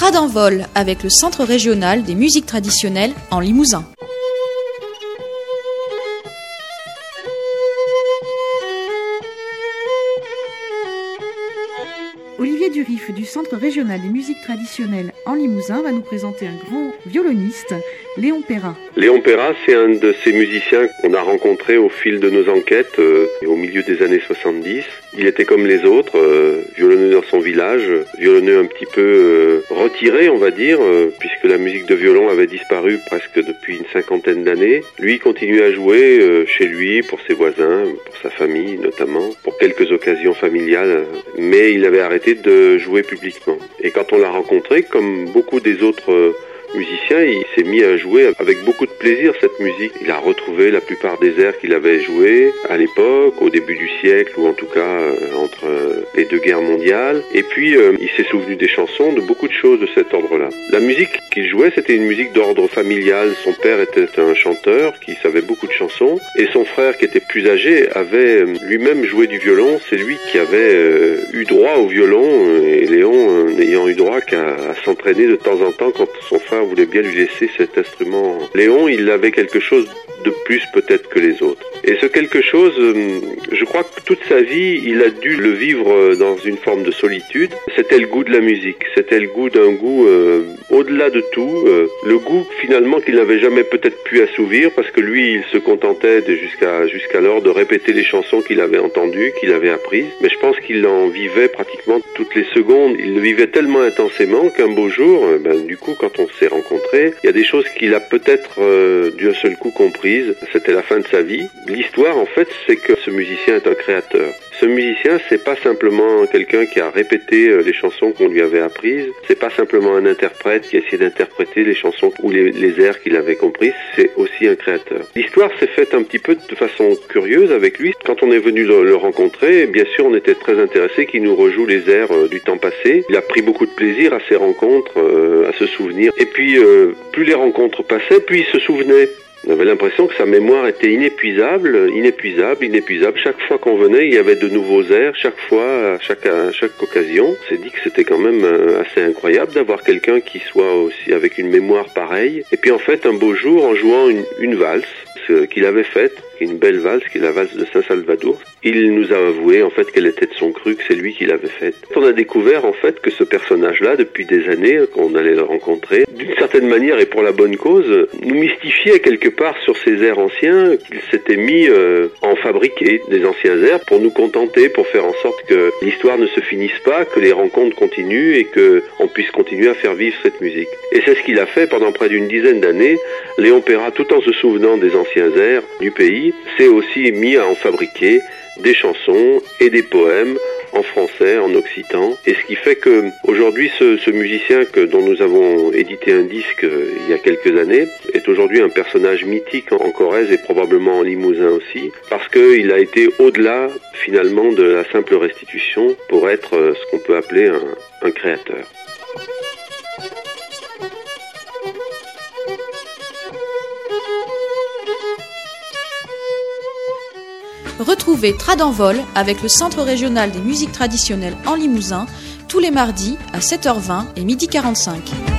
Trad en vol avec le Centre régional des musiques traditionnelles en Limousin. Olivier Durif du Centre régional des musiques traditionnelles en Limousin va nous présenter un grand violoniste, Léon Perrat. Léon Perrat, c'est un de ces musiciens qu'on a rencontrés au fil de nos enquêtes au milieu des années 70. Il était comme les autres, violonneux dans son village, violonneux un petit peu retiré, on va dire, puisque la musique de violon avait disparu presque depuis une cinquantaine d'années. Lui continuait à jouer chez lui, pour ses voisins, pour sa famille notamment, pour quelques occasions familiales, mais il avait arrêté de jouer publiquement. Et quand on l'a rencontré, comme beaucoup des autres musicien, il s'est mis à jouer avec beaucoup de plaisir cette musique. Il a retrouvé la plupart des airs qu'il avait joués à l'époque, au début du siècle, ou en tout cas entre les deux guerres mondiales. Et puis, il s'est souvenu des chansons, de beaucoup de choses de cet ordre-là. La musique qu'il jouait, c'était une musique d'ordre familial. Son père était un chanteur qui savait beaucoup de chansons, et son frère, qui était plus âgé, avait lui-même joué du violon. C'est lui qui avait eu droit au violon, et Léon n'ayant eu droit qu'à s'entraîner de temps en temps quand son frère voulait bien lui laisser cet instrument. Léon, il avait quelque chose de plus peut-être que les autres. Et ce quelque chose, je crois que toute sa vie, il a dû le vivre dans une forme de solitude. C'était le goût de la musique, c'était le goût d'un goût au-delà de tout, le goût finalement qu'il n'avait jamais peut-être pu assouvir, parce que lui, il se contentait jusqu'alors de répéter les chansons qu'il avait entendues, qu'il avait apprises, mais je pense qu'il en vivait pratiquement toutes les secondes. Il le vivait tellement intensément qu'un beau jour, du coup, quand on s'est rencontrés, il y a des choses qu'il a peut-être d'un seul coup comprises. C'était la fin de sa vie. L'histoire, en fait, c'est que ce musicien est un créateur. Ce musicien, c'est pas simplement quelqu'un qui a répété les chansons qu'on lui avait apprises. C'est pas simplement un interprète qui a essayé d'interpréter les chansons ou les airs qu'il avait comprises. C'est aussi un créateur. L'histoire s'est faite un petit peu de façon curieuse avec lui. Quand on est venu le rencontrer, bien sûr, on était très intéressés qu'il nous rejoue les airs du temps passé. Il a pris beaucoup de plaisir à ces rencontres, à se souvenir. Et puis, plus les rencontres passaient, plus il se souvenait. On avait l'impression que sa mémoire était inépuisable. Chaque fois qu'on venait, il y avait de nouveaux airs. Chaque fois, à chaque occasion. On s'est dit que c'était quand même assez incroyable d'avoir quelqu'un qui soit aussi avec une mémoire pareille. Et puis en fait, un beau jour, en jouant une valse qu'il avait faite, une belle valse, qui est la valse de Saint-Salvador, il nous a avoué en fait qu'elle était de son cru, que c'est lui qui l'avait faite. On a découvert en fait que ce personnage-là, depuis des années qu'on allait le rencontrer, d'une certaine manière et pour la bonne cause, nous mystifiait quelque part sur ces airs anciens, qu'il s'était mis à en fabriquer des anciens airs pour nous contenter, pour faire en sorte que l'histoire ne se finisse pas, que les rencontres continuent et que on puisse continuer à faire vivre cette musique. Et c'est ce qu'il a fait pendant près d'une dizaine d'années. Léon Perrat, tout en se souvenant des anciens airs du pays, s'est aussi mis à en fabriquer des chansons et des poèmes en français, en occitan. Et ce qui fait que aujourd'hui, ce musicien dont nous avons édité un disque il y a quelques années est aujourd'hui un personnage mythique en Corrèze et probablement en Limousin aussi, parce qu'il a été au-delà finalement de la simple restitution pour être ce qu'on peut appeler un créateur. Retrouvez Trad en vol avec le Centre régional des musiques traditionnelles en Limousin tous les mardis à 7h20 et 12h45.